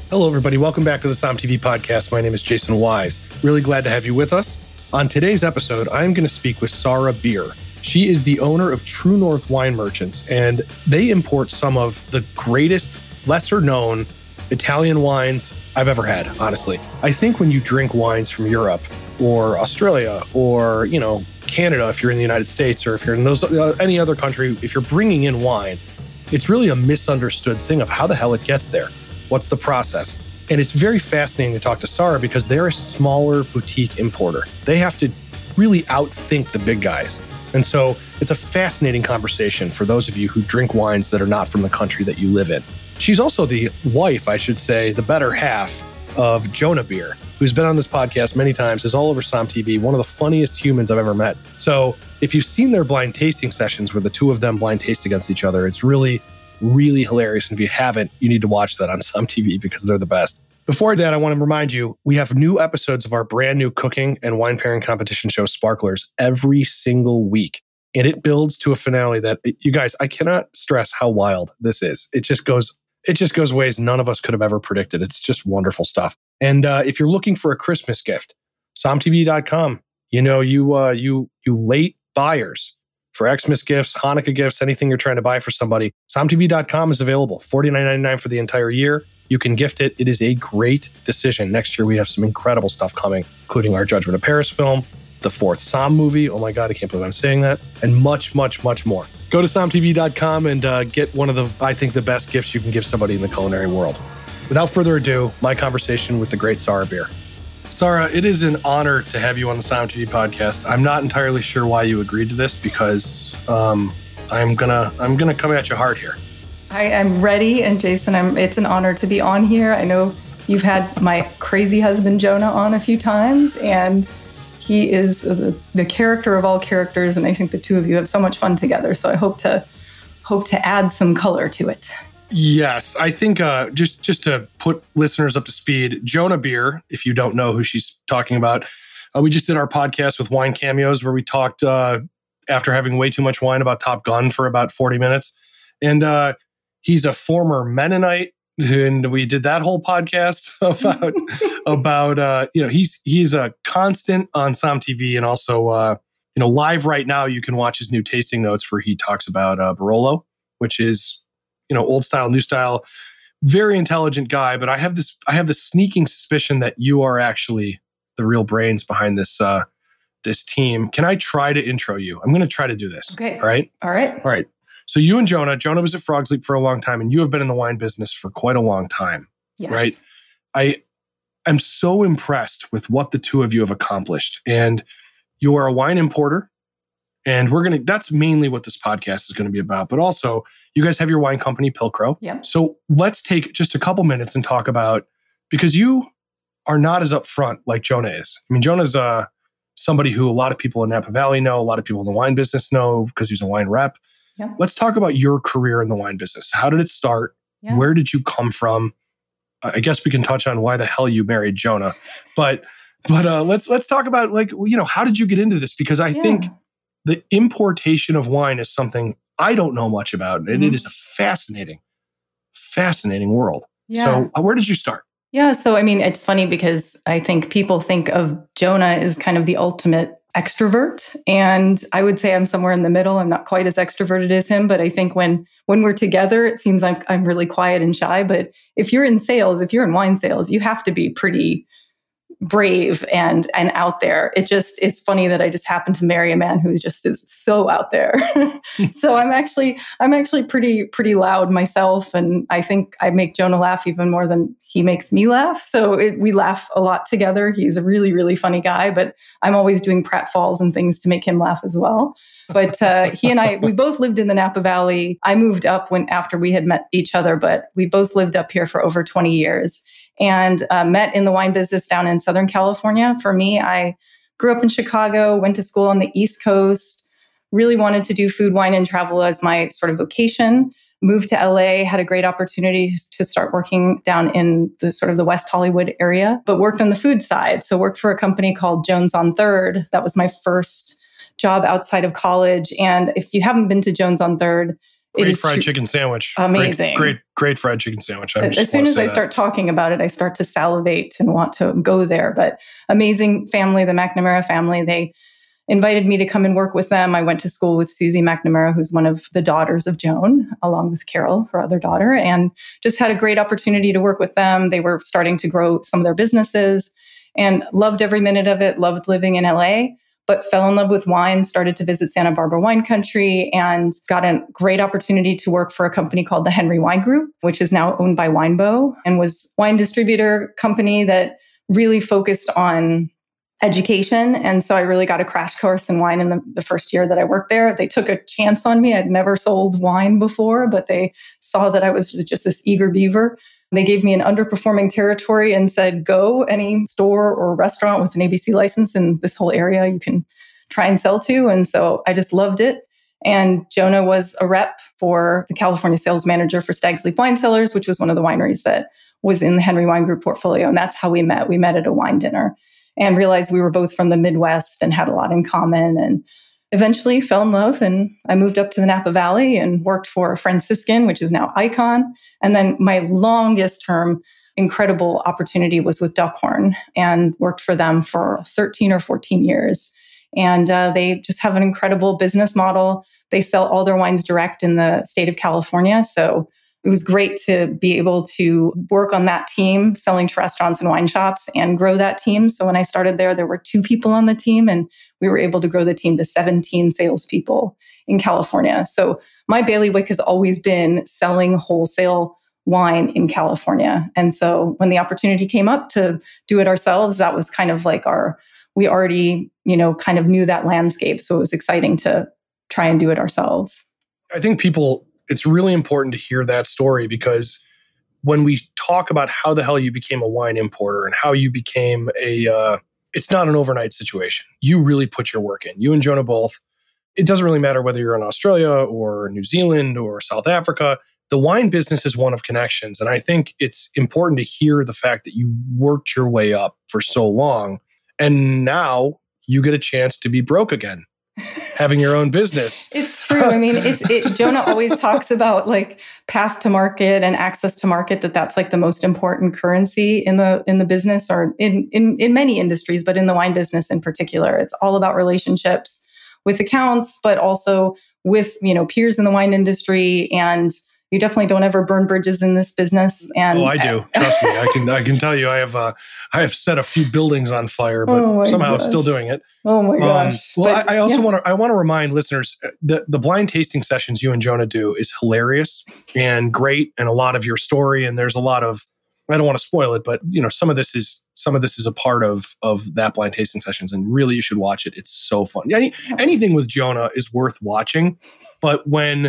Hello, everybody. Welcome back to the Som TV podcast. My name is Jason Wise. Really glad to have you with us. On today's episode, I'm going to speak with Sara Beer. She is the owner of True North Wine Merchants, and they import some of the greatest, lesser-known Italian wines I've ever had, honestly. I think when you drink wines from Europe or Australia or, Canada, if you're in the United States, or if you're in any other country, if you're bringing in wine, it's really a misunderstood thing of how the hell it gets there. What's the process? And it's very fascinating to talk to Sara because they're a smaller boutique importer. They have to really outthink the big guys. And so it's a fascinating conversation for those of you who drink wines that are not from the country that you live in. She's also the wife, I should say, the better half of Jonah Beer, who's been on this podcast many times, is all over Som TV, one of the funniest humans I've ever met. So if you've seen their blind tasting sessions where the two of them blind taste against each other, it's really hilarious. And if you haven't, you need to watch that on Som TV because they're the best. Before that, I want to remind you, we have new episodes of our brand new cooking and wine pairing competition show, Sparklers, every single week. And it builds to a finale that, you guys, I cannot stress how wild this is. It just goes ways none of us could have ever predicted. It's just wonderful stuff. And if you're looking for a Christmas gift, SomTV.com, you late buyers, for Xmas gifts, Hanukkah gifts, anything you're trying to buy for somebody, SomTV.com is available. $49.99 for the entire year. You can gift it. It is a great decision. Next year, we have some incredible stuff coming, including our Judgment of Paris film, the fourth Som movie. Oh my God, I can't believe I'm saying that. And much, much, much more. Go to SomTV.com and get one of the best gifts you can give somebody in the culinary world. Without further ado, my conversation with the great Sara Beer. Sara, it is an honor to have you on the Som TV podcast. I'm not entirely sure why you agreed to this because I'm gonna come at you hard here. I'm ready, and Jason, it's an honor to be on here. I know you've had my crazy husband Jonah on a few times, and he is the character of all characters, and I think the two of you have so much fun together. So I hope to add some color to it. Yes, I think just to put listeners up to speed, Jonah Beer, if you don't know who she's talking about, we just did our podcast with Wine Cameos where we talked after having way too mumuch wine about Top Gun for about 40 minutes. And he's a former Mennonite, and we did that whole podcast about he's a constant on Som TV, and also live right now you can watch his new tasting notes where he talks about Barolo, which is old style, new style, very intelligent guy. But I have this sneaking suspicion that you are actually the real brains behind this team. Can I try to intro you? I'm going to try to do this. Okay. All right. So you and Jonah was at Frog's Leap for a long time, and you have been in the wine business for quite a long time. Yes. Right? I am so impressed with what the two of you have accomplished. And you are a wine importer. And that's mainly what this podcast is going to be about. But also, you guys have your wine company, Pilcrow. Yeah. So let's take just a couple minutes and talk about, because you are not as upfront like Jonah is. I mean, Jonah's somebody who a lot of people in Napa Valley know, a lot of people in the wine business know because he's a wine rep. Yeah. Let's talk about your career in the wine business. How did it start? Yeah. Where did you come from? I guess we can touch on why the hell you married Jonah. But let's talk about how did you get into this? Because I think the importation of wine is something I don't know much about. And it is a fascinating world. Yeah. So where did you start? Yeah. So, I mean, it's funny because I think people think of Jonah as kind of the ultimate extrovert. And I would say I'm somewhere in the middle. I'm not quite as extroverted as him, but I think when we're together, it seems like I'm really quiet and shy. But if you're in wine sales, you have to be pretty brave and out there. It just is funny that I just happened to marry a man who just is so out there. So I'm actually pretty loud myself, and I think I make Jonah laugh even more than he makes me laugh. So we laugh a lot together. He's a really, really funny guy, but I'm always doing pratfalls and things to make him laugh as well. But he and I, we both lived in the Napa Valley. I moved up after we had met each other, but we both lived up here for over 20 years. And met in the wine business down in Southern California. For me, I grew up in Chicago, went to school on the East Coast, really wanted to do food, wine, and travel as my sort of vocation. Moved to LA, had a great opportunity to start working down in the sort of the West Hollywood area, but worked on the food side. So worked for a company called Jones on Third. That was my first job outside of college. And if you haven't been to Jones on Third, Great fried chicken sandwich. Amazing. Great fried chicken sandwich. As soon as I start talking about it, I start to salivate and want to go there. But amazing family, the McNamara family. They invited me to come and work with them. I went to school with Susie McNamara, who's one of the daughters of Joan, along with Carol, her other daughter, and just had a great opportunity to work with them. They were starting to grow some of their businesses and loved every minute of it, loved living in LA, but fell in love with wine, started to visit Santa Barbara wine country, and got a great opportunity to work for a company called the Henry Wine Group, which is now owned by Winebow and was a wine distributor company that really focused on education. And so I really got a crash course in wine in the first year that I worked there. They took a chance on me. I'd never sold wine before, but they saw that I was just this eager beaver. They gave me an underperforming territory and said, go any store or restaurant with an ABC license in this whole area you can try and sell to. And so I just loved it. And Jonah was a rep for the California sales manager for Stag's Leap Wine Cellars, which was one of the wineries that was in the Henry Wine Group portfolio. And that's how we met. We met at a wine dinner and realized we were both from the Midwest and had a lot in common, and eventually fell in love. And I moved up to the Napa Valley and worked for Franciscan, which is now Icon. And then my longest term incredible opportunity was with Duckhorn, and worked for them for 13 or 14 years. And they just have an incredible business model. They sell all their wines direct in the state of California. So it was great to be able to work on that team, selling to restaurants and wine shops, and grow that team. So when I started there were 2 people on the team, and we were able to grow the team to 17 salespeople in California. So my bailiwick has always been selling wholesale wine in California. And so when the opportunity came up to do it ourselves, that was kind of like we already, kind of knew that landscape. So it was exciting to try and do it ourselves. I think it's really important to hear that story, because when we talk about how the hell you became a wine importer and how you became it's not an overnight situation. You really put your work in. You and Jonah both. It doesn't really matter whether you're in Australia or New Zealand or South Africa. The wine business is one of connections. And I think it's important to hear the fact that you worked your way up for so long, and now you get a chance to be broke again, having your own business. It's true. I mean, Jonah always talks about like path to market and access to market, that's like the most important currency in the business, or in many industries, but in the wine business in particular. It's all about relationships with accounts, but also with, peers in the wine industry. And you definitely don't ever burn bridges in this business. And I do. Trust me. I can tell you, I have set a few buildings on fire, but somehow I'm still doing it. Oh my gosh. I also want to remind listeners, the blind tasting sessions you and Jonah do is hilarious and great, and a lot of your story. And there's a lot of, I don't want to spoil it, but some of this is a part of that blind tasting sessions, and really you should watch it. It's so fun. Anything with Jonah is worth watching, but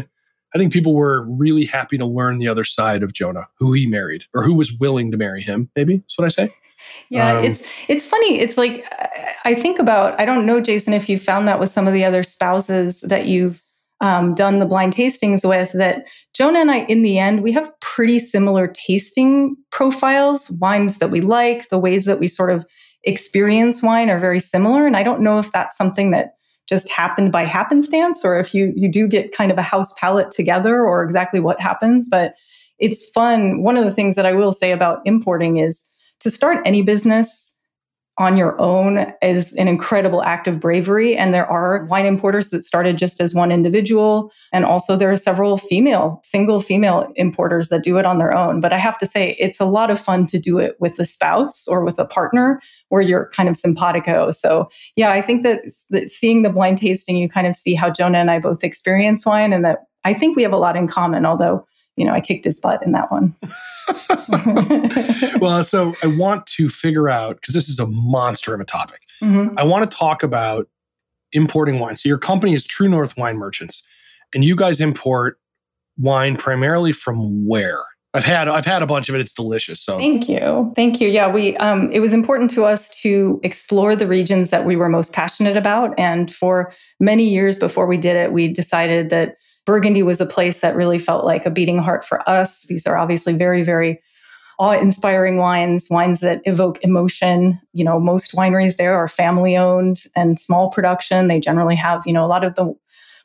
I think people were really happy to learn the other side of Jonah, who he married, or who was willing to marry him. Maybe that's what I say. Yeah, it's funny. It's like, I think about, I don't know, Jason, if you found that with some of the other spouses that you've done the blind tastings with, that Jonah and I, in the end, we have pretty similar tasting profiles. Wines that we like, the ways that we sort of experience wine are very similar. And I don't know if that's something that just happened by happenstance, or if you do get kind of a house palate together, or exactly what happens. But it's fun. One of the things that I will say about importing is to start any business on your own is an incredible act of bravery. And there are wine importers that started just as one individual. And also there are several single female importers that do it on their own. But I have to say, it's a lot of fun to do it with a spouse or with a partner where you're kind of simpatico. So yeah, I think that seeing the blind tasting, you kind of see how Jonah and I both experience wine, and that I think we have a lot in common, although, I kicked his butt in that one. Well, so I want to figure out, because this is a monster of a topic. Mm-hmm. I want to talk about importing wine. So your company is True North Wine Merchants, and you guys import wine primarily from where? I've had a bunch of it. It's delicious. So Thank you. Yeah, it was important to us to explore the regions that we were most passionate about. And for many years before we did it, we decided that Burgundy was a place that really felt like a beating heart for us. These are obviously very, very awe-inspiring wines that evoke emotion. Most wineries there are family-owned and small production. They generally have, a lot of the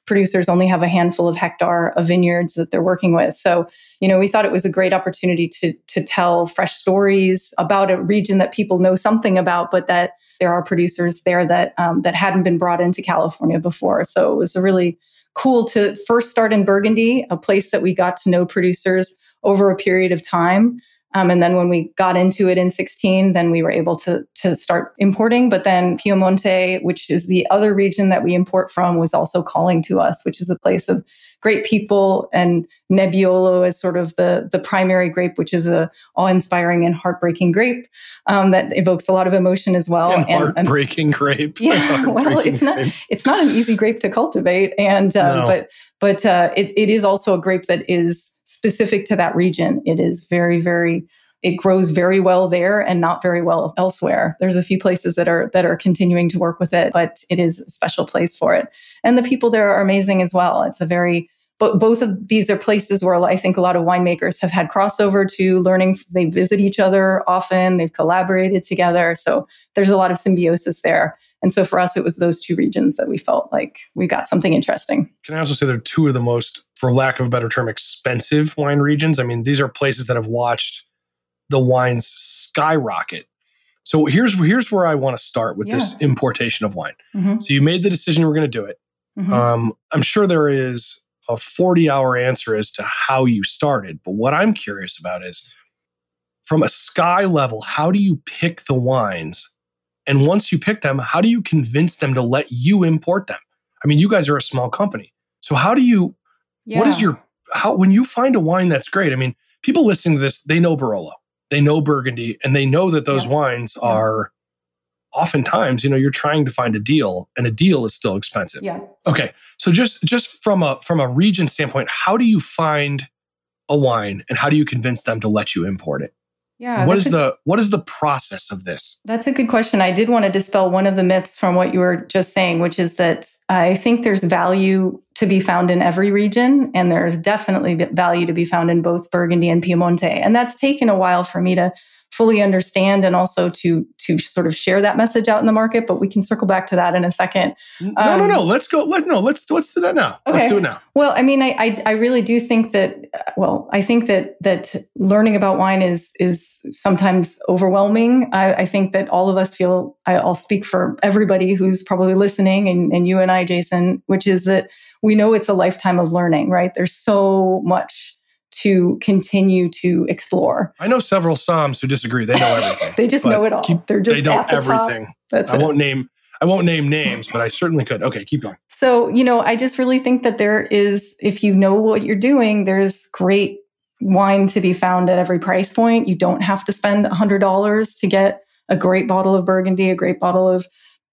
producers only have a handful of hectare of vineyards that they're working with. So, we thought it was a great opportunity to tell fresh stories about a region that people know something about, but that there are producers there that hadn't been brought into California before. So it was really cool to first start in Burgundy, a place that we got to know producers over a period of time. And then when we got into it in 2016, then we were able to start importing. But then Piemonte, which is the other region that we import from, was also calling to us, which is a place of great people. And Nebbiolo is sort of the primary grape, which is a awe-inspiring and heartbreaking grape that evokes a lot of emotion as well. And heartbreaking grape. Yeah, well, it's not an easy grape to cultivate, and No. but it is also a grape that is specific to that region. It is very, very. It grows very well there and not very well elsewhere. There's a few places that are continuing to work with it, but it is a special place for it. And the people there are amazing as well. It's a very both of these are places where I think a lot of winemakers have had crossover to learning. They visit each other often. They've collaborated together. So there's a lot of symbiosis there. And so for us, it was those two regions that we felt like we got something interesting. Can I also say they're two of the most, for lack of a better term, expensive wine regions? I mean, these are places that have watched the wines skyrocket. So here's where I want to start with this importation of wine. Mm-hmm. So you made the decision you were going to do it. Mm-hmm. I'm sure there is a 40-hour answer as to how you started. But what I'm curious about is, from a sky level, how do you pick the wines? And once you pick them, how do you convince them to let you import them? I mean, you guys are a small company. So how do you, what is when you find a wine that's great? I mean, people listening to this, they know Barolo, they know Burgundy, and they know that those wines are oftentimes, you're trying to find a deal, and a deal is still expensive. Yeah. Okay. So just from a region standpoint, how do you find a wine and how do you convince them to let you import it? Yeah. What is the process of this? That's a good question. I did want to dispel one of the myths from what you were just saying, which is that I think there's value to be found in every region, and there's definitely value to be found in both Burgundy and Piemonte. And that's taken a while for me to fully understand, and also to sort of share that message out in the market. But we can circle back to that in a second. No. Let's go. Let's do that now. Okay. Let's do it now. Well, I mean, I really do think that. I think that learning about wine is sometimes overwhelming. I think that all of us feel. I'll speak for everybody who's probably listening, and you and I, Jason, which is that we know it's a lifetime of learning. Right? There's so much to continue to explore. I know several Psalms who disagree. They know everything. They just know it all. They're just they know at the everything. Top. That's I won't name names, but I certainly could. Okay, keep going. So, I just really think that there is, if you know what you're doing, there's great wine to be found at every price point. You don't have to spend $100 to get a great bottle of Burgundy, a great bottle of,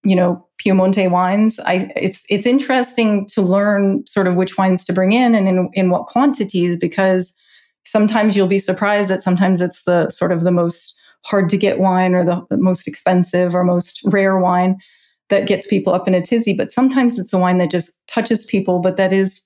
Piemonte wines. It's interesting to learn sort of which wines to bring in and in what quantities, because sometimes you'll be surprised that sometimes it's the sort of the most hard to get wine or the most expensive or most rare wine that gets people up in a tizzy. But sometimes it's a wine that just touches people, but that is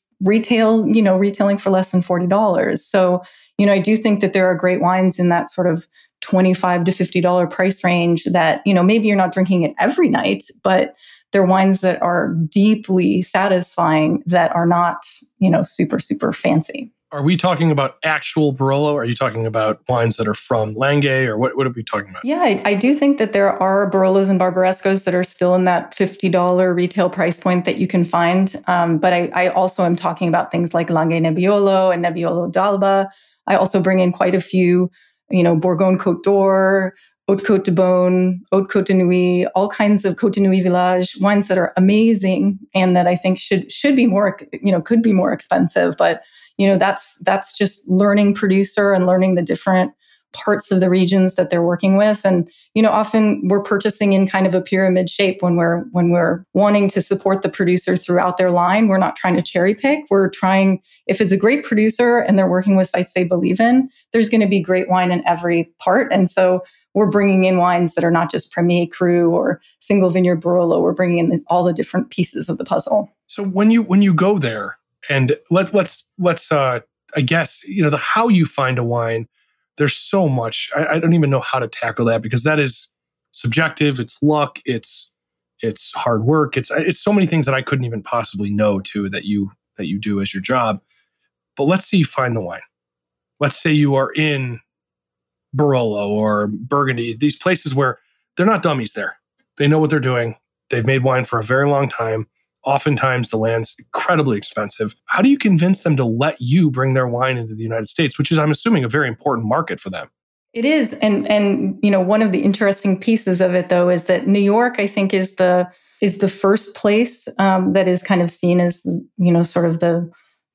retailing for less than $40. So, I do think that there are great wines in that sort of $25 to $50 price range that, maybe you're not drinking it every night, but they're wines that are deeply satisfying that are not, super, super fancy. Are we talking about actual Barolo? Are you talking about wines that are from Langhe, or what are we talking about? Yeah, I do think that there are Barolos and Barbarescos that are still in that $50 retail price point that you can find. But I also am talking about things like Langhe Nebbiolo and Nebbiolo d'Alba. I also bring in quite a few, Bourgogne Côte d'Or, Haute Côte de Beaune, Haute Côte de Nuit, all kinds of Côte de Nuit Village wines that are amazing and that I think should be more, could be more expensive. But, that's just learning producer and learning the different parts of the regions that they're working with. And, often we're purchasing in kind of a pyramid shape when we're wanting to support the producer throughout their line. We're not trying to cherry pick. We're trying, if it's a great producer and they're working with sites they believe in, there's going to be great wine in every part. And so we're bringing in wines that are not just Premier Cru or single vineyard Barolo. We're bringing in all the different pieces of the puzzle. So when you go there, and let's I guess, the how you find a wine, there's so much. I don't even know how to tackle that, because that is subjective. It's luck. It's it's hard work. It's so many things that I couldn't even possibly know too that you do as your job. But let's say you find the wine. Let's say you are in Barolo or Burgundy, these places where they're not dummies there. They know what they're doing. They've made wine for a very long time. Oftentimes the land's incredibly expensive. How do you convince them to let you bring their wine into the United States, which is, I'm assuming, a very important market for them? It is. And one of the interesting pieces of it, though, is that New York, I think, is the first place that is kind of seen as, sort of the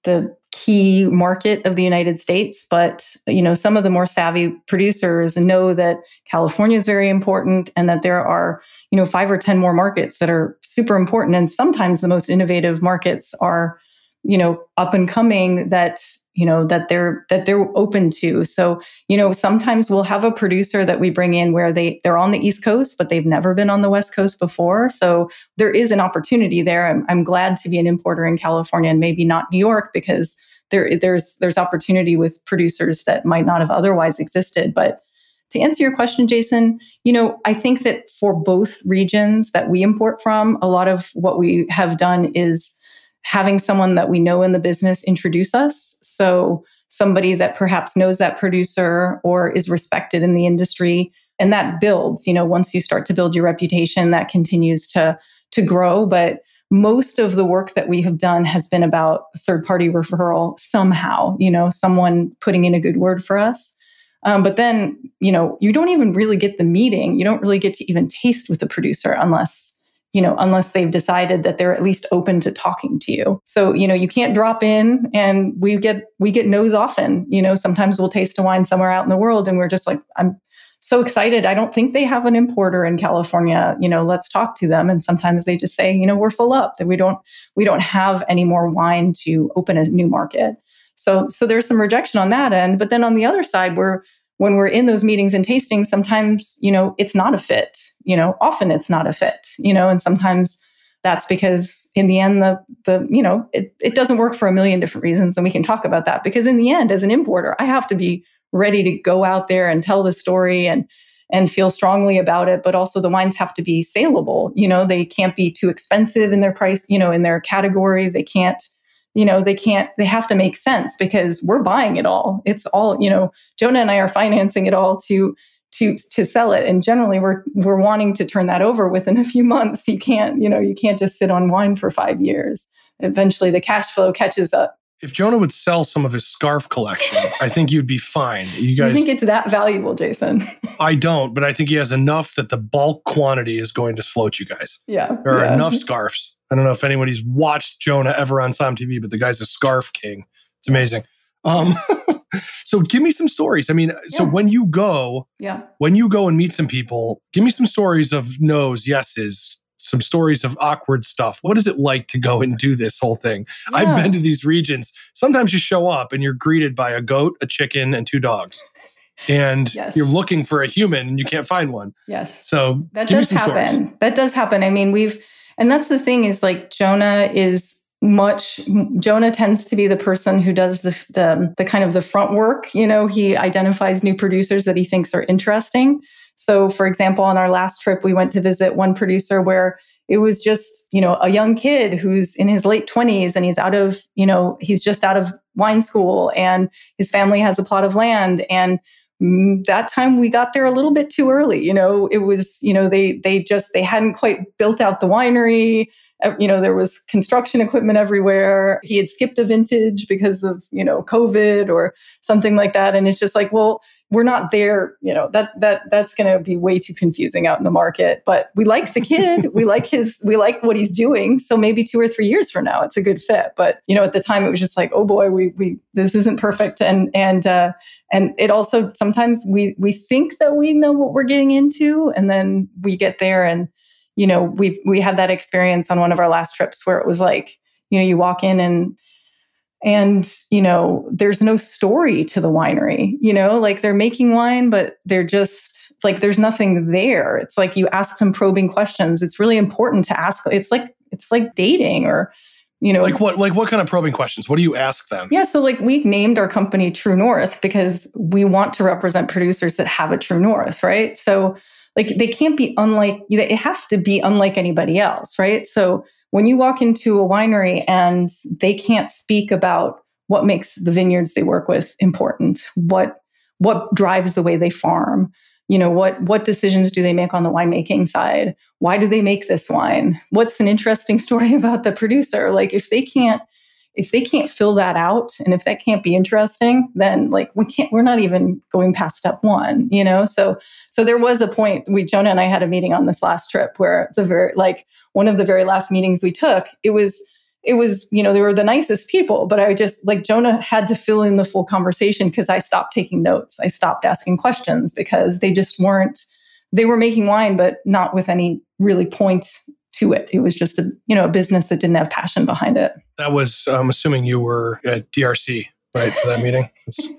key market of the United States. But, some of the more savvy producers know that California is very important and that there are, 5 or 10 more markets that are super important. And sometimes the most innovative markets are, up and coming that they're open to. So, sometimes we'll have a producer that we bring in where they're on the East Coast, but they've never been on the West Coast before. So there is an opportunity there. I'm glad to be an importer in California and maybe not New York, because there's opportunity with producers that might not have otherwise existed. But to answer your question, Jason, I think that for both regions that we import from, a lot of what we have done is having someone that we know in the business introduce us. So somebody that perhaps knows that producer or is respected in the industry. And that builds, once you start to build your reputation, that continues to grow. But most of the work that we have done has been about third-party referral somehow, someone putting in a good word for us. But then, you don't even really get the meeting. You don't really get to even taste with the producer unless they've decided that they're at least open to talking to you. So, you can't drop in, and we get no's often. Sometimes we'll taste a wine somewhere out in the world and we're just like, I'm so excited. I don't think they have an importer in California. Let's talk to them. And sometimes they just say, we're full up, that we don't have any more wine to open a new market. So there's some rejection on that end. But then on the other side, when we're in those meetings and tastings, sometimes, it's not a fit. Often it's not a fit, and sometimes that's because in the end, it doesn't work for a million different reasons. And we can talk about that, because in the end, as an importer, I have to be ready to go out there and tell the story and feel strongly about it. But also the wines have to be saleable. They can't be too expensive in their price, in their category. They have to make sense, because we're buying it all. It's all, Jonah and I are financing it all to sell it. And generally we're wanting to turn that over within a few months. You can't just sit on wine for 5 years. Eventually the cash flow catches up. If Jonah would sell some of his scarf collection, I think you'd be fine. You think it's that valuable, Jason? I don't, but I think he has enough that the bulk quantity is going to float you guys. Yeah. There are enough scarves. I don't know if anybody's watched Jonah ever on SOM TV, but the guy's a scarf king. It's amazing. So give me some stories. I mean, so when you go and meet some people, give me some stories of no's, yeses, some stories of awkward stuff. What is it like to go and do this whole thing? Yeah. I've been to these regions. Sometimes you show up and you're greeted by a goat, a chicken, and 2 dogs. And you're looking for a human and you can't find one. Yes. So that does happen. Stories. That does happen. I mean, and that's the thing is, like, Jonah tends to be the person who does the kind of the front work. He identifies new producers that he thinks are interesting. So, for example, on our last trip, we went to visit one producer where it was just, a young kid who's in his late 20s and he's just out of wine school, and his family has a plot of land. And that time we got there a little bit too early. It was, they hadn't quite built out the winery. There was construction equipment everywhere. He had skipped a vintage because of, COVID or something like that. And it's just like, well, we're not there. That's going to be way too confusing out in the market. But we like the kid. we like what he's doing. So maybe 2 or 3 years from now, it's a good fit. But, at the time it was just like, oh boy, this isn't perfect. And it also, sometimes we think that we know what we're getting into, and then we get there and, we had that experience on one of our last trips where it was like, you walk in and there's no story to the winery, like they're making wine, but they're just like, there's nothing there. It's like you ask them probing questions. It's really important to ask. It's like dating or, Like what kind of probing questions? What do you ask them? Yeah. So like we named our company True North because we want to represent producers that have a true north, right? So like they can't be unlike, they have to be unlike anybody else, right? So when you walk into a winery and they can't speak about what makes the vineyards they work with important, what drives the way they farm, what decisions do they make on the winemaking side? Why do they make this wine? What's an interesting story about the producer? Like if they can't fill that out, and if that can't be interesting, then like we're not even going past step one, So there was a point Jonah and I had a meeting on this last trip where one of the very last meetings we took, it was, they were the nicest people, but I just like Jonah had to fill in the full conversation because I stopped taking notes. I stopped asking questions because they were making wine, but not with any really point to it. It was just a business that didn't have passion behind it. That was, I'm assuming you were at DRC, right, for that meeting?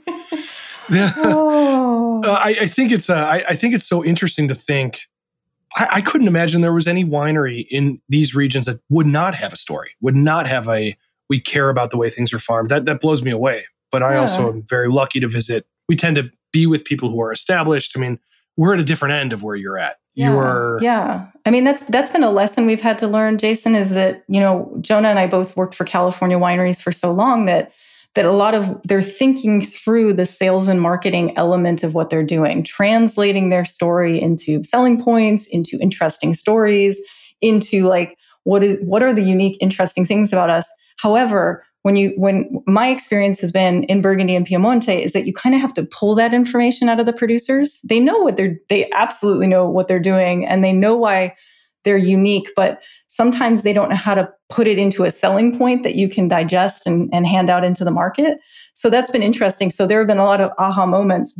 Oh. I think it's so interesting to think. I couldn't imagine there was any winery in these regions that would not have a story, would not have we care about the way things are farmed. That blows me away. But I also am very lucky to visit. We tend to be with people who are established. I mean, we're at a different end of where you're at. Yeah. I mean, that's been a lesson we've had to learn, Jason, is that, Jonah and I both worked for California wineries for so long that a lot of they're thinking through the sales and marketing element of what they're doing, translating their story into selling points, into interesting stories, into like, what are the unique, interesting things about us? However, when my experience has been in Burgundy and Piemonte is that you kind of have to pull that information out of the producers. They absolutely know what they're doing and they know why they're unique, but sometimes they don't know how to put it into a selling point that you can digest and hand out into the market. So that's been interesting. So there have been a lot of aha moments.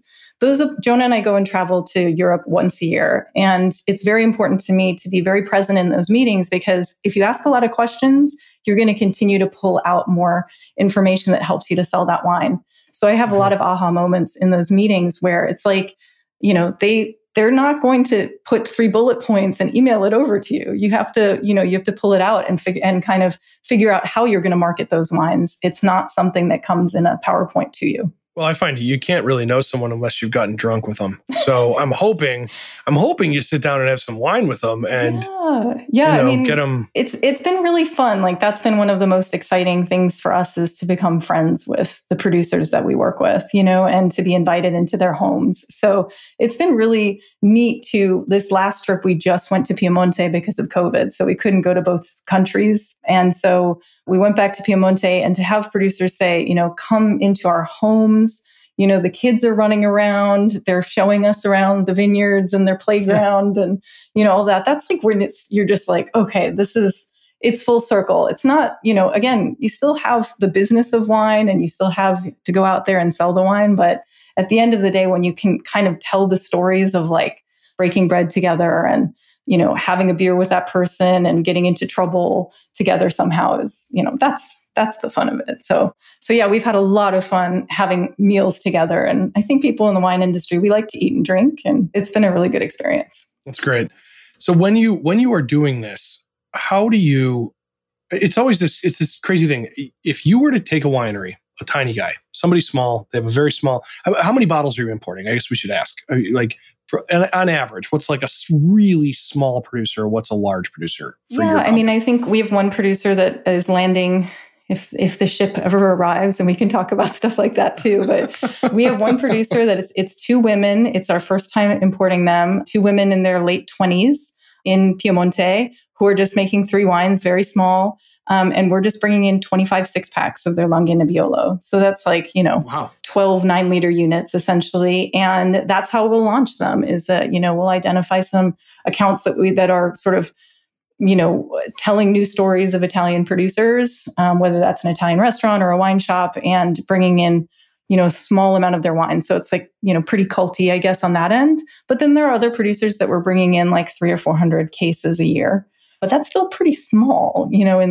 Jonah and I go and travel to Europe once a year. And it's very important to me to be very present in those meetings because if you ask a lot of questions, you're going to continue to pull out more information that helps you to sell that wine. So I have a lot of aha moments in those meetings where it's like, they're not going to put 3 bullet points and email it over to you. You have to pull it out and kind of figure out how you're going to market those wines. It's not something that comes in a PowerPoint to you. Well, I find you can't really know someone unless you've gotten drunk with them. So I'm hoping you sit down and have some wine with them and I mean, get them. It's been really fun. Like that's been one of the most exciting things for us is to become friends with the producers that we work with, and to be invited into their homes. So it's been really neat this last trip, we just went to Piemonte because of COVID. So we couldn't go to both countries. And so we went back to Piemonte and to have producers say, come into our homes. The kids are running around, they're showing us around the vineyards and their playground and, all that. That's like when you're just like, okay, it's full circle. It's not, again, you still have the business of wine and you still have to go out there and sell the wine. But at the end of the day, when you can kind of tell the stories of like breaking bread together and, having a beer with that person and getting into trouble together somehow is, that's the fun of it. So yeah, we've had a lot of fun having meals together. And I think people in the wine industry, we like to eat and drink, and it's been a really good experience. That's great. So when you are doing this, how do you, it's this crazy thing. If you were to take a winery, a tiny guy, somebody small, they have a very small, how many bottles are you importing? I guess we should ask. Like, on average, what's like a really small producer? What's a large producer for your company? I mean, I think we have one producer that is landing if the ship ever arrives, and we can talk about stuff like that too. But we have one producer that it's 2 women. It's our first time importing them. 2 women in their late 20s in Piemonte who are just making 3 wines, very small. And we're just bringing in 25 6-packs of their Langhe Nebbiolo. So that's like, 12 9-liter units essentially. And that's how we'll launch them is that, we'll identify some accounts that are sort of, telling new stories of Italian producers, whether that's an Italian restaurant or a wine shop, and bringing in, a small amount of their wine. So it's like, pretty culty, I guess, on that end. But then there are other producers that we're bringing in like 300 or 400 cases a year. But that's still pretty small, in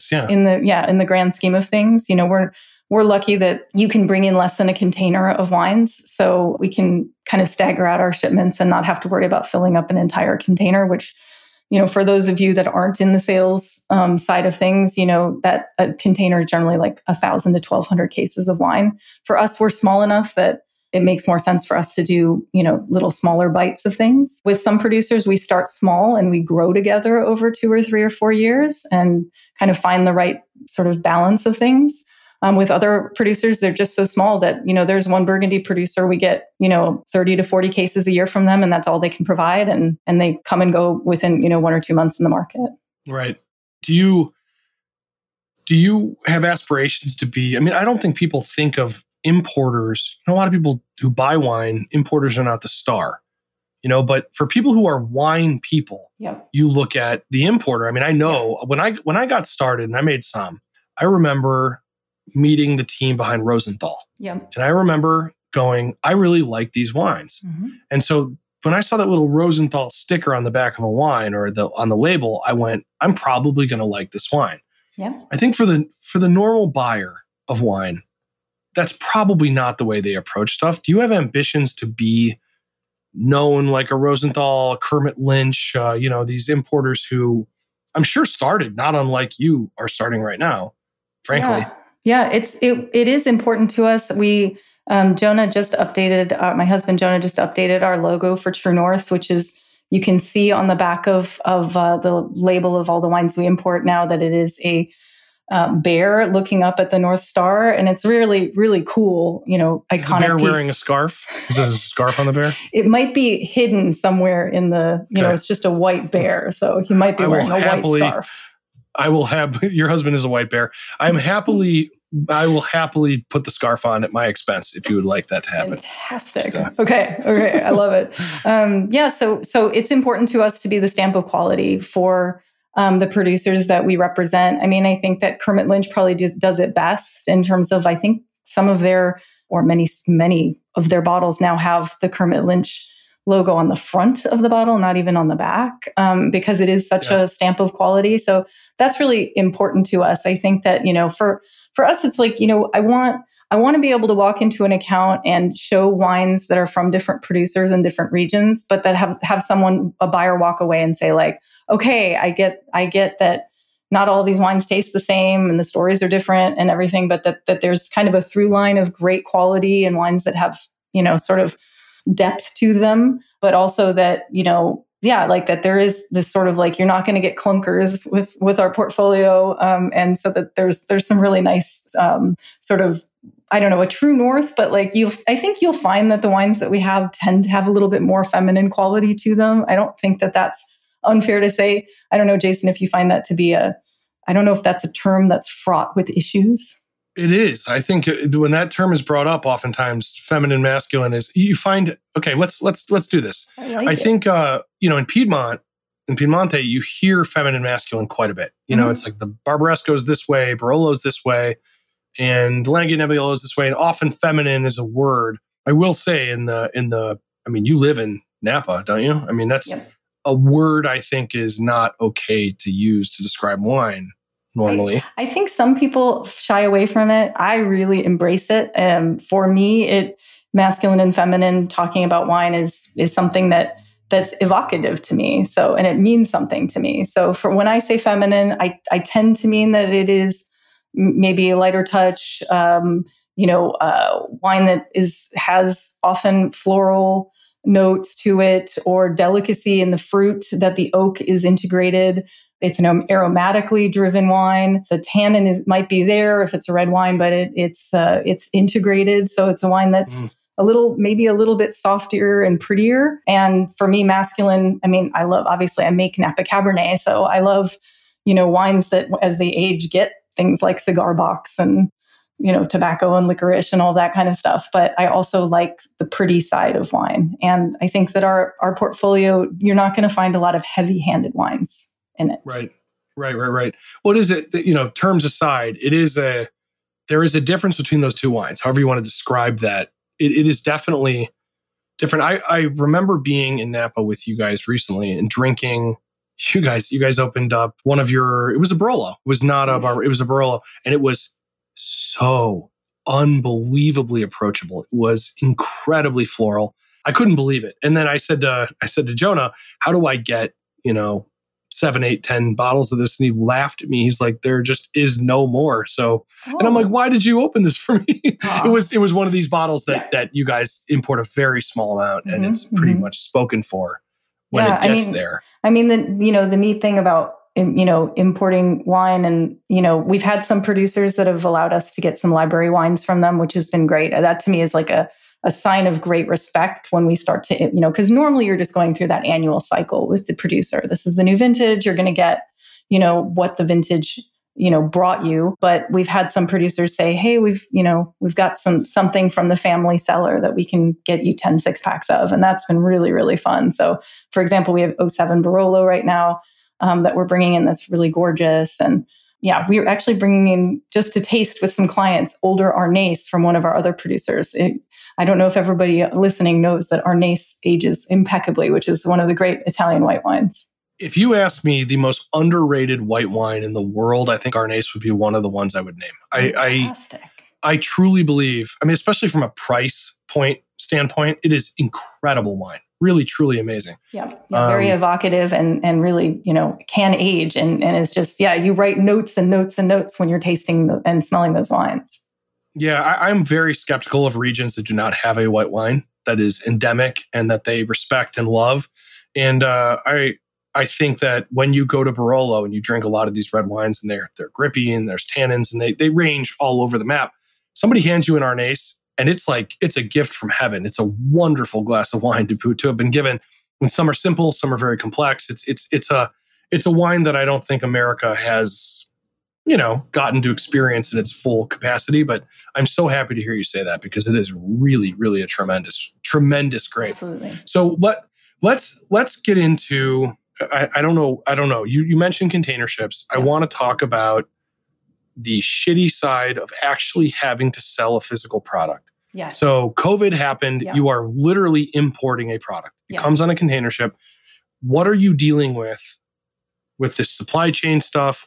the grand scheme of things. We're lucky that you can bring in less than a container of wines, so we can kind of stagger out our shipments and not have to worry about filling up an entire container, which for those of you that aren't in the sales side of things, that a container is generally like 1,000 to 1,200 cases of wine. For us, we're small enough that it makes more sense for us to do, little smaller bites of things. With some producers, we start small and we grow together over 2 or 3 or 4 years and kind of find the right sort of balance of things. With other producers, they're just so small that, there's one Burgundy producer, we get, 30 to 40 cases a year from them, and that's all they can provide. And they come and go within, 1 or 2 months in the market. Right. Do you have aspirations to be, I don't think people think of importers. A lot of people who buy wine, importers are not the star, but for people who are wine people, you look at the importer. I know when I got started and I made some, I remember meeting the team behind Rosenthal. And I remember going, I really like these wines. Mm-hmm. And so when I saw that little Rosenthal sticker on the back of a wine or on the label, I went, I'm probably going to like this wine. I think for the normal buyer of wine, that's probably not the way they approach stuff. Do you have ambitions to be known like a Rosenthal, a Kermit Lynch, these importers who I'm sure started not unlike you are starting right now, frankly? Yeah, it is important to us. We Jonah just updated, my husband Jonah just updated our logo for True North, which is, you can see on the back of the label of all the wines we import now that it is a bear looking up at the North Star. And it's really, really cool, iconic. Is the bear piece. Wearing a scarf? Is there a scarf on the bear? It might be hidden somewhere in the, it's just a white bear. So he might be wearing a white scarf. I will have, your husband is a white bear. I will happily put the scarf on at my expense if you would like that to happen. Fantastic. Okay. I love it. So it's important to us to be the stamp of quality for the producers that we represent. I think that Kermit Lynch probably does it best in terms of, I think some of their, or many of their bottles now have the Kermit Lynch logo on the front of the bottle, not even on the back, because it is such a stamp of quality. So that's really important to us. I think that, for us, it's like, I want to be able to walk into an account and show wines that are from different producers in different regions, but that have someone, a buyer, walk away and say like, okay, I get that not all these wines taste the same and the stories are different and everything, but that there's kind of a through line of great quality and wines that have, sort of depth to them, but also that, like that there is this sort of like, you're not going to get clunkers with our portfolio. And so that there's some really nice sort of, I don't know, a True North, but like I think you'll find that the wines that we have tend to have a little bit more feminine quality to them. I don't think that that's unfair to say. I don't know, Jason, if you find that to be I don't know if that's a term that's fraught with issues. It is. I think when that term is brought up, oftentimes feminine, masculine is, you find, okay, let's do this. I think, in Piemonte, you hear feminine, masculine quite a bit. It's like the Barbaresco is this way, Barolo is this way, and Lanigan Nebbiolo is this way. And often feminine is a word. I will say you live in Napa, don't you? That's a word I think is not okay to use to describe wine. Normally, I think some people shy away from it. I really embrace it. For me, masculine and feminine talking about wine is something that's evocative to me. So, and it means something to me. So, for when I say feminine, I tend to mean that it is maybe a lighter touch. Wine that has often floral notes to it or delicacy in the fruit, that the oak is integrated. It's an aromatically driven wine. The tannin might be there if it's a red wine, but it's integrated. So it's a wine that's maybe a little bit softer and prettier. And for me, masculine, I make Napa Cabernet. So I love, wines that as they age get things like cigar box and, tobacco and licorice and all that kind of stuff. But I also like the pretty side of wine. And I think that our portfolio, you're not going to find a lot of heavy-handed wines in it. Right. What is it that, terms aside, there is a difference between those two wines. However you want to describe that, it is definitely different. I remember being in Napa with you guys recently and drinking. You guys opened up it was a Barolo. It was not it was a Barolo. And it was so unbelievably approachable. It was incredibly floral. I couldn't believe it. And then I said to Jonah, how do I get, 7, 8, 10 bottles of this. And he laughed at me. He's like, there just is no more. So, and I'm like, why did you open this for me? It was one of these bottles that you guys import a very small amount, and it's pretty much spoken for when it gets there. I mean, the neat thing about, importing wine, and, we've had some producers that have allowed us to get some library wines from them, which has been great. That to me is like a sign of great respect when we start to, because normally you're just going through that annual cycle with the producer. This is the new vintage. You're going to get, what the vintage, brought you. But we've had some producers say, hey, we've got something from the family cellar that we can get you 10 6-packs of. And that's been really, really fun. So for example, we have 07 Barolo right now that we're bringing in that's really gorgeous. And yeah, we're actually bringing in, just to taste with some clients, older Arnace from one of our other producers. I don't know if everybody listening knows that Arnace ages impeccably, which is one of the great Italian white wines. If you ask me the most underrated white wine in the world, I think Arnace would be one of the ones I would name. Fantastic. I truly believe, especially from a price point standpoint, it is incredible wine. Really, truly amazing. Yeah, very evocative and really, can age and is just, you write notes and notes and notes when you're tasting and smelling those wines. Yeah, I'm very skeptical of regions that do not have a white wine that is endemic and that they respect and love. And I think that when you go to Barolo and you drink a lot of these red wines and they're grippy and there's tannins and they range all over the map, somebody hands you an Arnace and it's a gift from heaven. It's a wonderful glass of wine to have been given. And some are simple, some are very complex. It's a wine that I don't think America has gotten to experience in its full capacity. But I'm so happy to hear you say that, because it is really, really a tremendous grape. Absolutely. So let's get into, I don't know. You mentioned container ships. I want to talk about the shitty side of actually having to sell a physical product. Yes. So COVID happened. Yeah. You are literally importing a product. It comes on a container ship. What are you dealing with this supply chain stuff?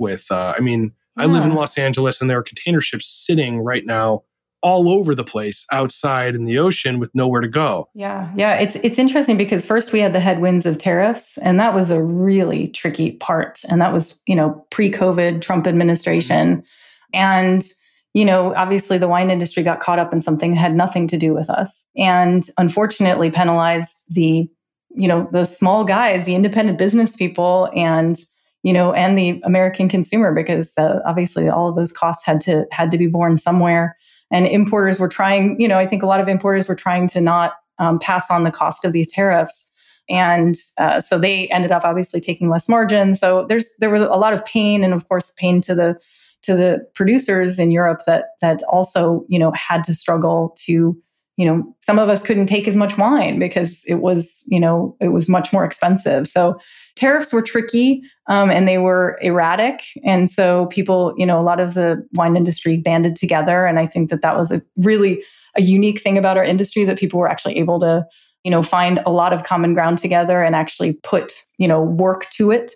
I live in Los Angeles, and there are container ships sitting right now all over the place outside in the ocean with nowhere to go. Yeah. It's interesting because first we had the headwinds of tariffs, and that was a really tricky part. And that was, pre-COVID Trump administration. And, obviously the wine industry got caught up in something that had nothing to do with us. And unfortunately penalized the small guys, the independent business people, and the American consumer, because obviously all of those costs had to be borne somewhere. And importers were trying, I think a lot of importers were trying to not pass on the cost of these tariffs. And so they ended up obviously taking less margin. So there was a lot of pain, and of course pain to the producers in Europe that also, had to struggle to, some of us couldn't take as much wine because it was much more expensive. So tariffs were tricky and they were erratic. And so people, a lot of the wine industry banded together. And I think that was a really unique thing about our industry, that people were actually able to, find a lot of common ground together and actually put, work to it.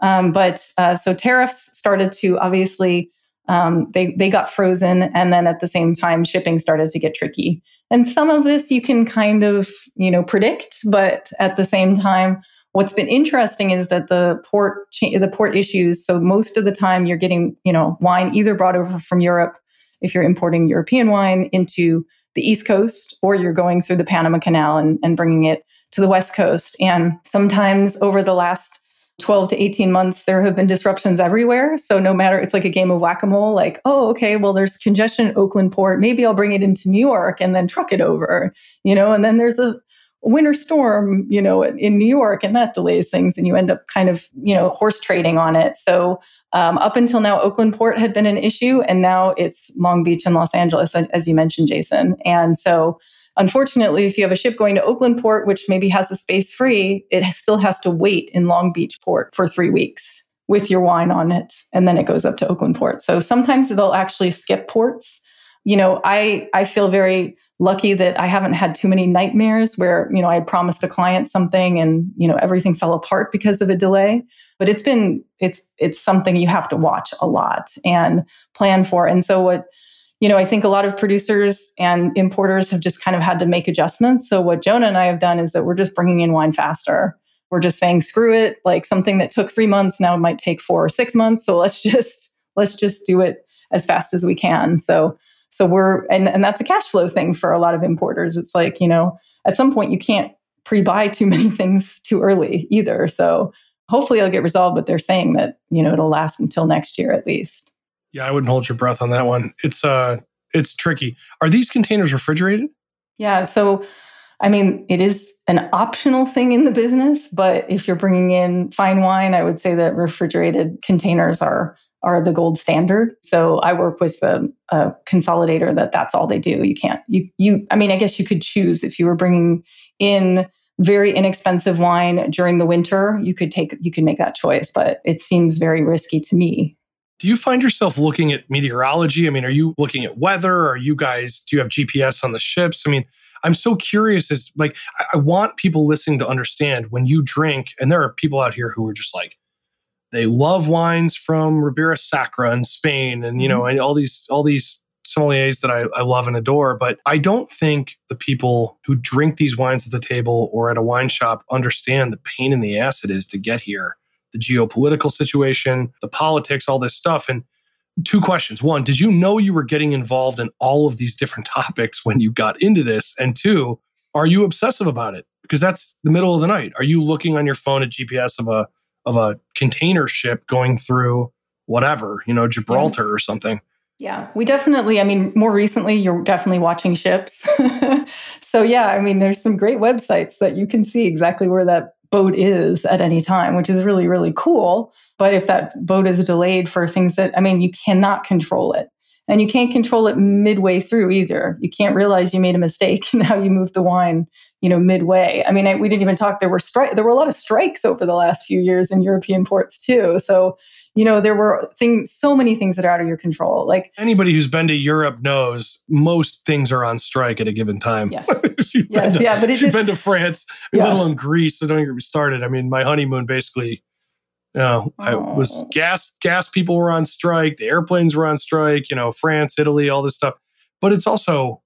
So tariffs started to obviously, they got frozen. And then at the same time, shipping started to get tricky. And some of this you can kind of, predict, but at the same time, what's been interesting is that the port issues. So most of the time you're getting, wine either brought over from Europe, if you're importing European wine, into the East Coast, or you're going through the Panama Canal and bringing it to the West Coast. And sometimes over the last 12 to 18 months, there have been disruptions everywhere. So no matter, it's like a game of whack-a-mole, like, oh, okay, well, there's congestion at Oakland Port. Maybe I'll bring it into New York and then truck it over, and then there's a winter storm, in New York, and that delays things, and you end up kind of, horse trading on it. So up until now, Oakland Port had been an issue, and now it's Long Beach and Los Angeles, as you mentioned, Jason. And so unfortunately, if you have a ship going to Oakland Port, which maybe has the space free, it still has to wait in Long Beach Port for 3 weeks with your wine on it, and then it goes up to Oakland Port. So sometimes they'll actually skip ports. I feel very lucky that I haven't had too many nightmares where, I had promised a client something and, everything fell apart because of a delay. But it's something you have to watch a lot and plan for. And so what, I think a lot of producers and importers have just kind of had to make adjustments. So what Jonah and I have done is that we're just bringing in wine faster. We're just saying, screw it. Like something that took 3 months now it might take 4 or 6 months. So let's just do it as fast as we can. So we're, and that's a cash flow thing for a lot of importers. It's like, at some point you can't pre-buy too many things too early either. So hopefully it'll get resolved, but they're saying that, it'll last until next year at least. Yeah, I wouldn't hold your breath on that one. It's tricky. Are these containers refrigerated? Yeah. So, it is an optional thing in the business, but if you're bringing in fine wine, I would say that refrigerated containers are the gold standard. So I work with a consolidator that's all they do. You can't, I guess you could choose if you were bringing in very inexpensive wine during the winter, you could make that choice, but it seems very risky to me. Do you find yourself looking at meteorology? Are you looking at weather? Do you have GPS on the ships? I'm so curious I want people listening to understand when you drink, and there are people out here who are just like, they love wines from Ribera Sacra in Spain, and and all these sommeliers that I love and adore. But I don't think the people who drink these wines at the table or at a wine shop understand the pain in the ass it is to get here. The geopolitical situation, the politics, all this stuff. And 2 questions. 1, did you know you were getting involved in all of these different topics when you got into this? And 2, are you obsessive about it? Because that's the middle of the night. Are you looking on your phone at GPS of a container ship going through whatever, Gibraltar or something? Yeah, we definitely, more recently, you're definitely watching ships. So yeah, there's some great websites that you can see exactly where that boat is at any time, which is really, really cool. But if that boat is delayed for things that, you cannot control it. And you can't control it midway through either. You can't realize you made a mistake and now you move the wine, midway. We didn't even talk, there were a lot of strikes over the last few years in European ports too. So, there were so many things that are out of your control. Like anybody who's been to Europe knows most things are on strike at a given time. Yes. But you've been to France, let alone Greece. So don't get me started. My honeymoon basically, I was gas people were on strike. The airplanes were on strike, France, Italy, all this stuff. But it's also,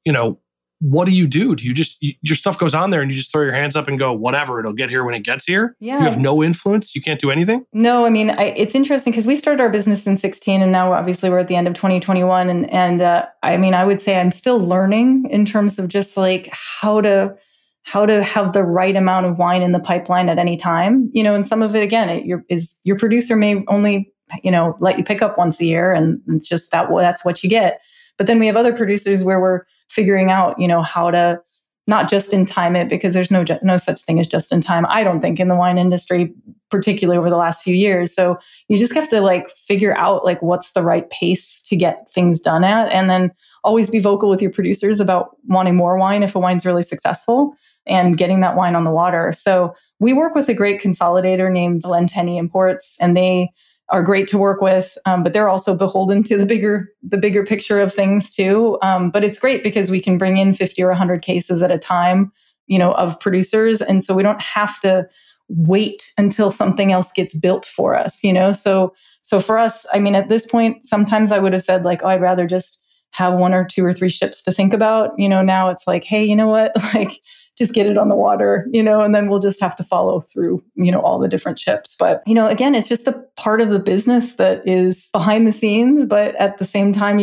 what do? Do you your stuff goes on there and you just throw your hands up and go, whatever, it'll get here when it gets here? Yeah. You have no influence? You can't do anything? No, it's interesting because we started our business in 2016 and now obviously we're at the end of 2021. And I would say I'm still learning in terms of just like how to have the right amount of wine in the pipeline at any time, and some of it, again, your producer may only, let you pick up once a year and it's just that's what you get. But then we have other producers where we're figuring out, how to not just in time it, because there's no such thing as just in time, I don't think, in the wine industry, particularly over the last few years. So you just have to figure out what's the right pace to get things done at, and then always be vocal with your producers about wanting more wine if a wine's really successful and getting that wine on the water. So we work with a great consolidator named Lenteni Imports, and they are great to work with, but they're also beholden to the bigger picture of things too. But it's great because we can bring in 50 or 100 cases at a time, of producers. And so we don't have to wait until something else gets built for us, So for us, at this point, sometimes I would have said I'd rather just have 1 or 2 or 3 ships to think about. Now it's like, hey, you know what? Just get it on the water, and then we'll just have to follow through, all the different ships. But, again, it's just a part of the business that is behind the scenes. But at the same time,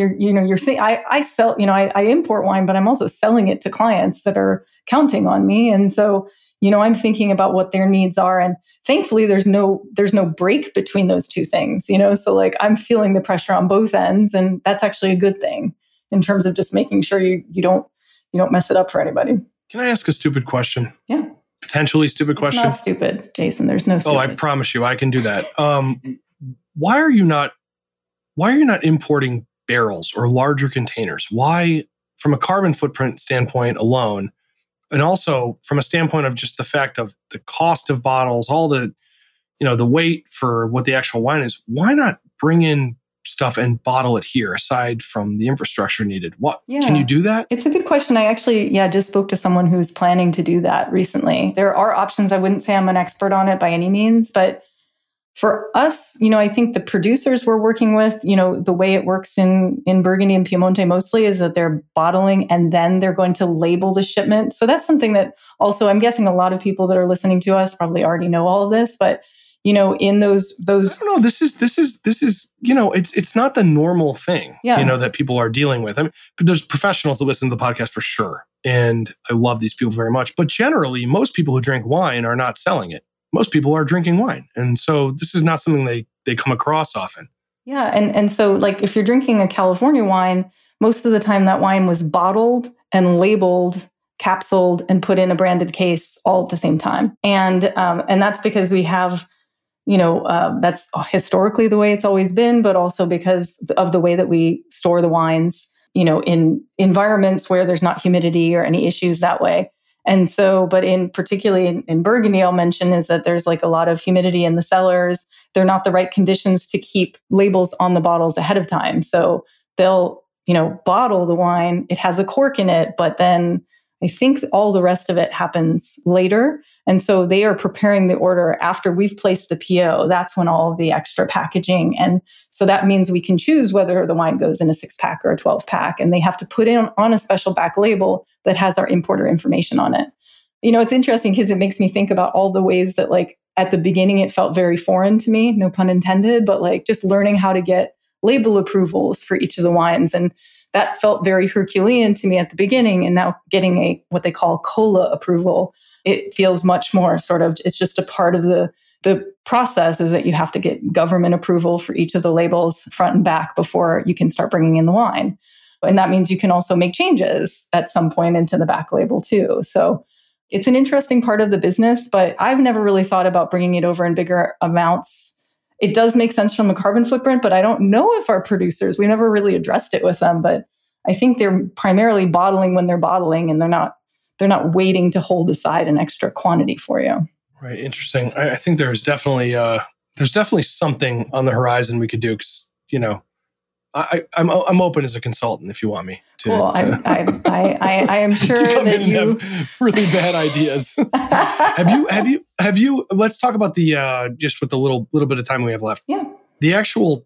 I sell, I import wine, but I'm also selling it to clients that are counting on me. And so, I'm thinking about what their needs are. And thankfully, there's no break between those 2 things, so I'm feeling the pressure on both ends. And that's actually a good thing in terms of just making sure you don't mess it up for anybody. Can I ask a stupid question? Yeah. Potentially stupid question? It's not stupid, Jason. There's no stupid. Oh, I promise you, I can do that. Why are you not importing barrels or larger containers? Why, from a carbon footprint standpoint alone, and also from a standpoint of just the fact of the cost of bottles, all the, the weight for what the actual wine is, why not bring in stuff and bottle it here aside from the infrastructure needed? Can you do that? It's a good question. I actually, just spoke to someone who's planning to do that recently. There are options. I wouldn't say I'm an expert on it by any means, but For us, I think the producers we're working with, the way it works in Burgundy and Piemonte mostly is that they're bottling and then they're going to label the shipment. So that's something that also, I'm guessing a lot of people that are listening to us probably already know all of this, but in those I don't know, this is it's not the normal thing, that people are dealing with. I mean, there's professionals that listen to the podcast for sure. And I love these people very much. But generally, most people who drink wine are not selling it. Most people are drinking wine. And so this is not something they come across often. Yeah. And so like if you're drinking a California wine, most of the time that wine was bottled and labeled, capsuled, and put in a branded case all at the same time. And that's because we have, that's historically the way it's always been, but also because of the way that we store the wines, in environments where there's not humidity or any issues that way. And so, but particularly in Burgundy, I'll mention is that there's like a lot of humidity in the cellars. They're not the right conditions to keep labels on the bottles ahead of time. So they'll, bottle the wine. It has a cork in it, but then I think all the rest of it happens later. And so they are preparing the order after we've placed the PO. That's when all of the extra packaging. And so that means we can choose whether the wine goes in a 6-pack or a 12-pack. And they have to put in on a special back label that has our importer information on it. It's interesting because it makes me think about all the ways that like at the beginning, it felt very foreign to me, no pun intended, but like just learning how to get label approvals for each of the wines. And that felt very Herculean to me at the beginning. And now getting what they call COLA approval, it feels much more sort of, it's just a part of the process is that you have to get government approval for each of the labels front and back before you can start bringing in the wine. And that means you can also make changes at some point into the back label too. So it's an interesting part of the business, but I've never really thought about bringing it over in bigger amounts. It does make sense from a carbon footprint, but I don't know if our producers, we never really addressed it with them, but I think they're primarily bottling when they're bottling and they're not waiting to hold aside an extra quantity for you. Right. Interesting. I think there's definitely something on the horizon we could do because, I'm open as a consultant if you want me to. Cool. I am sure that you have really bad ideas. Have you? Let's talk about the just with the little bit of time we have left. Yeah. The actual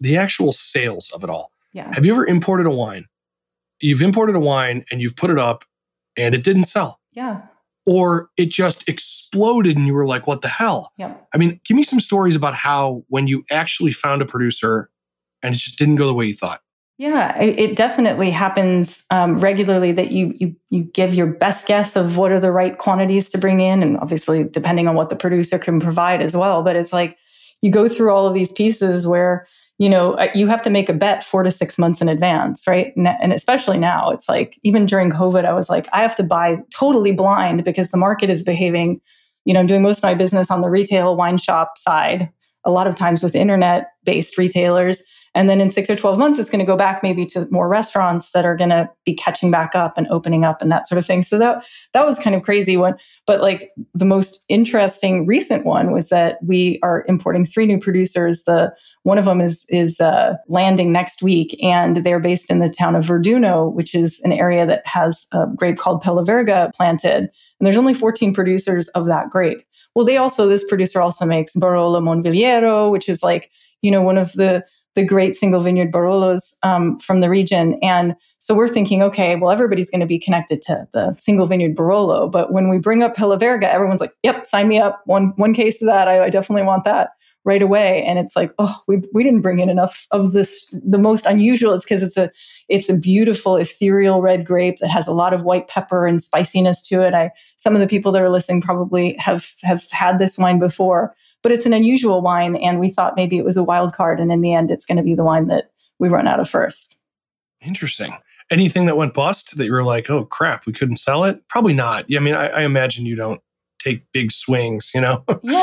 sales of it all. Yeah. Have you ever imported a wine? You've imported a wine and you've put it up, and it didn't sell. Yeah. Or it just exploded, and you were like, "What the hell?" Yeah. I mean, give me some stories about how when you actually found a producer and it just didn't go the way you thought. Yeah, it definitely happens regularly that you give your best guess of what are the right quantities to bring in. And obviously, depending on what the producer can provide as well. But it's like you go through all of these pieces where, you have to make a bet 4 to 6 months in advance, right? And especially now, it's like, even during COVID, I was like, I have to buy totally blind because the market is behaving. I'm doing most of my business on the retail wine shop side, a lot of times with internet-based retailers. And then in 6 or 12 months, it's going to go back maybe to more restaurants that are going to be catching back up and opening up and that sort of thing. So that was kind of crazy one. But like the most interesting recent one was that we are importing 3 new producers. One of them is landing next week, and they're based in the town of Verduno, which is an area that has a grape called Pella Verga planted. And there's only 14 producers of that grape. Well, this producer also makes Barolo Monvilliero, which is like, one of the great single vineyard Barolos from the region. And so we're thinking, okay, well, everybody's going to be connected to the single vineyard Barolo. But when we bring up Pella Verga, everyone's like, yep, sign me up. One case of that. I definitely want that right away. And it's like, oh, we didn't bring in enough of this. The most unusual, it's because it's a beautiful ethereal red grape that has a lot of white pepper and spiciness to it. Some of the people that are listening probably have had this wine before. But it's an unusual wine, and we thought maybe it was a wild card, and in the end, it's going to be the wine that we run out of first. Interesting. Anything that went bust that you were like, oh, crap, we couldn't sell it? Probably not. Yeah, I mean, I imagine you don't take big swings, Yeah,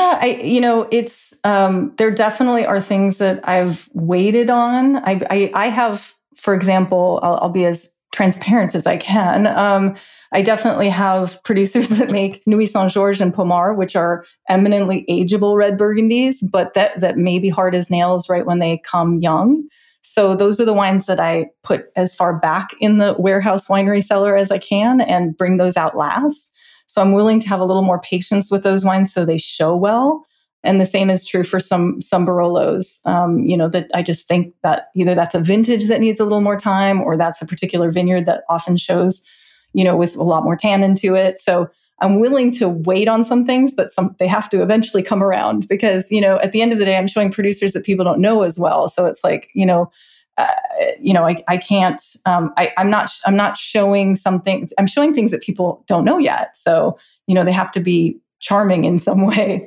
it's there definitely are things that I've waited on. I have, for example, I'll be as transparent as I can. I definitely have producers that make Nuits Saint-Georges and Pommard, which are eminently ageable red Burgundies, but that may be hard as nails right when they come young. So those are the wines that I put as far back in the warehouse winery cellar as I can and bring those out last. So I'm willing to have a little more patience with those wines so they show well. And the same is true for some Barolos, that I just think that either that's a vintage that needs a little more time, or that's a particular vineyard that often shows, with a lot more tannin to it. So I'm willing to wait on some things, but they have to eventually come around because, at the end of the day, I'm showing producers that people don't know as well. So it's like, I can't, I'm not showing something, I'm showing things that people don't know yet. So, they have to be charming in some way.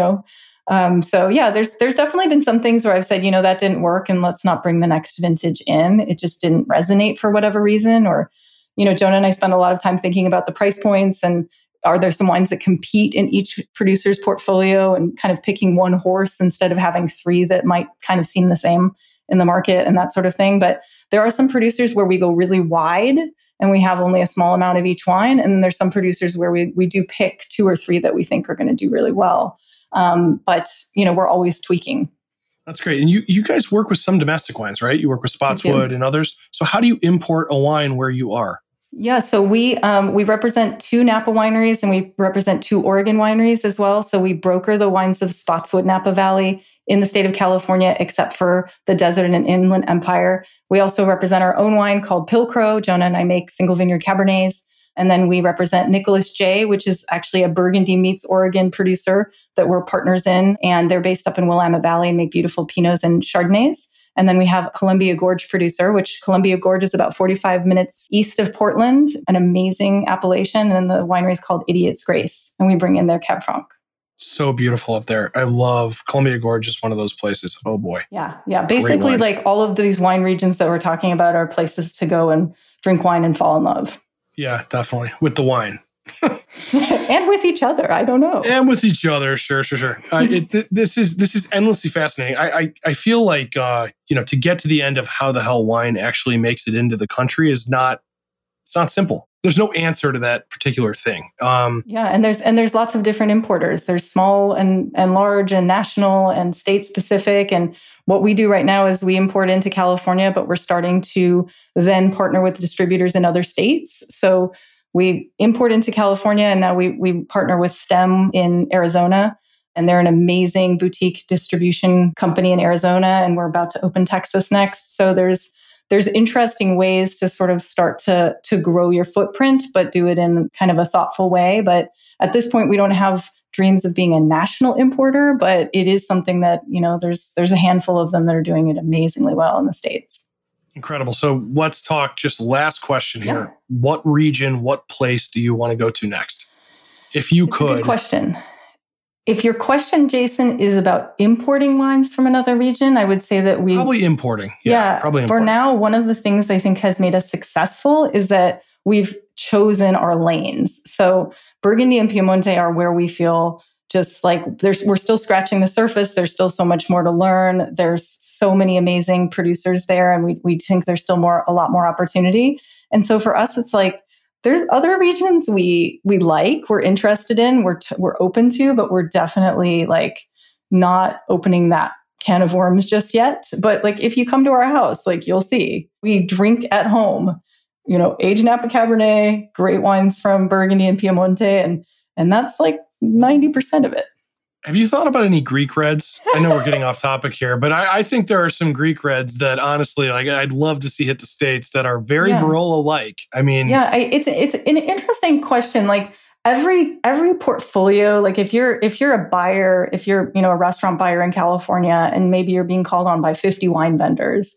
So yeah, there's definitely been some things where I've said, that didn't work and let's not bring the next vintage in. It just didn't resonate for whatever reason. Or, Jonah and I spend a lot of time thinking about the price points and are there some wines that compete in each producer's portfolio and kind of picking one horse instead of having three that might kind of seem the same in the market and that sort of thing. But there are some producers where we go really wide and we have only a small amount of each wine. And then there's some producers where we do pick two or three that we think are going to do really well. But we're always tweaking. That's great. And you guys work with some domestic wines, right? You work with Spotswood and others. So how do you import a wine where you are? Yeah, so we represent 2 Napa wineries and we represent 2 Oregon wineries as well. So we broker the wines of Spotswood Napa Valley in the state of California, except for the Desert and Inland Empire. We also represent our own wine called Pilcrow. Jonah and I make single vineyard Cabernets. And then we represent Nicholas J, which is actually a Burgundy meets Oregon producer that we're partners in. And they're based up in Willamette Valley and make beautiful Pinots and Chardonnays. And then we have Columbia Gorge producer, which Columbia Gorge is about 45 minutes east of Portland, an amazing appellation. And the winery is called Idiot's Grace. And we bring in their Cab Franc. So beautiful up there. I love Columbia Gorge, is one of those places. Oh boy. Yeah. Basically, like all of these wine regions that we're talking about are places to go and drink wine and fall in love. Yeah, definitely. With the wine. And with each other. I don't know. And with each other. Sure. This is endlessly fascinating. I feel like, to get to the end of how the hell wine actually makes it into the country it's not simple. There's no answer to that particular thing. And there's lots of different importers. There's small and large and national and state specific. And what we do right now is we import into California, but we're starting to then partner with distributors in other states. So we import into California and now we partner with STEM in Arizona. And they're an amazing boutique distribution company in Arizona. And we're about to open Texas next. So there's interesting ways to sort of start to grow your footprint, but do it in kind of a thoughtful way. But at this point, we don't have dreams of being a national importer, but it is something that, there's a handful of them that are doing it amazingly well in the States. Incredible. So let's talk, just last question here. Yeah. What region, what place do you want to go to next? If you could. A good question. If your question, Jason, is about importing wines from another region, I would say that we... Probably importing. Probably importing. For now, one of the things I think has made us successful is that we've chosen our lanes. So Burgundy and Piemonte are where we feel just like we're still scratching the surface. There's still so much more to learn. There's so many amazing producers there, and we think there's still a lot more opportunity. And so for us, it's like, there's other regions we're interested in, we're open to, but we're definitely like not opening that can of worms just yet. But like, if you come to our house, like you'll see, we drink at home, aged Napa Cabernet, great wines from Burgundy and Piemonte, and that's like 90% of it. Have you thought about any Greek reds? I know we're getting off topic here, but I think there are some Greek reds that honestly, like, I'd love to see hit the States that are very Barolo-like. I mean, it's an interesting question. Like every portfolio, like if you're a buyer, if you're a restaurant buyer in California, and maybe you're being called on by 50 wine vendors,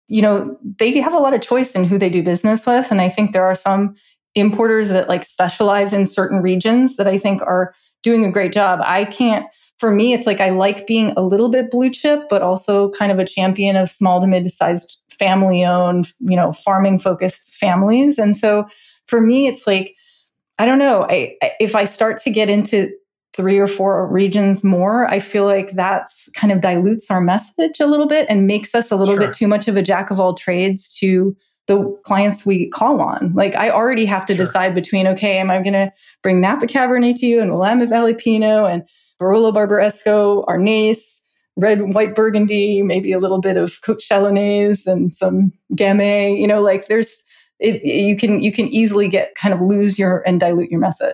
they have a lot of choice in who they do business with, and I think there are some importers that like specialize in certain regions that I think are doing a great job. For me, it's like I like being a little bit blue chip, but also kind of a champion of small to mid-sized family-owned, farming-focused families. And so for me, it's like, I don't know, if I start to get into 3 or 4 regions more, I feel like that's kind of dilutes our message a little bit and makes us a little bit too much of a jack of all trades to the clients we call on. Like I already have to decide between, okay, am I going to bring Napa Cabernet to you and Willamette Valley Pinot and Barolo Barbaresco, Arnase, red and white Burgundy, maybe a little bit of Côte Chalonnaise and some Gamay, like you can easily lose and dilute your message.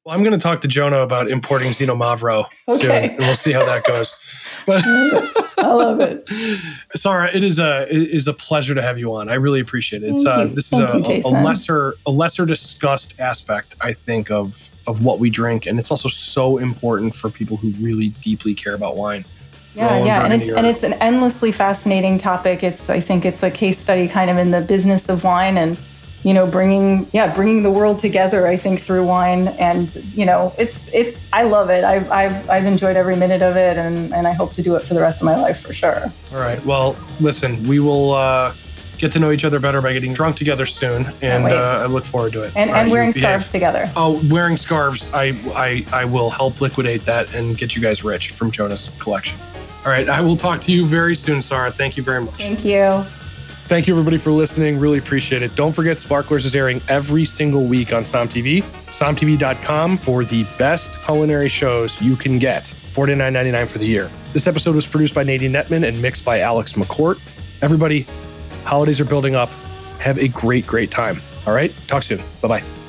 Well, I'm going to talk to Jonah about importing Zino Mavro soon, and we'll see how that goes. But I love it. Sarah, it is a pleasure to have you on. I really appreciate it. This is a lesser discussed aspect, I think, of what we drink, and it's also so important for people who really deeply care about wine. Yeah, and it's an endlessly fascinating topic. I think it's a case study kind of in the business of wine, and bringing the world together, I think, through wine. And it's I love it. I've enjoyed every minute of it, and I hope to do it for the rest of my life for sure. All right. Well, listen, we will get to know each other better by getting drunk together soon, and I look forward to it. And wearing scarves together. Oh, wearing scarves! I will help liquidate that and get you guys rich from Jonah's collection. All right. I will talk to you very soon, Sarah. Thank you very much. Thank you. Thank you, everybody, for listening. Really appreciate it. Don't forget, Sparklers is airing every single week on SomTV. SomTV.com for the best culinary shows you can get. $49.99 for the year. This episode was produced by Nadine Netman and mixed by Alex McCourt. Everybody, holidays are building up. Have a great, great time. All right? Talk soon. Bye-bye.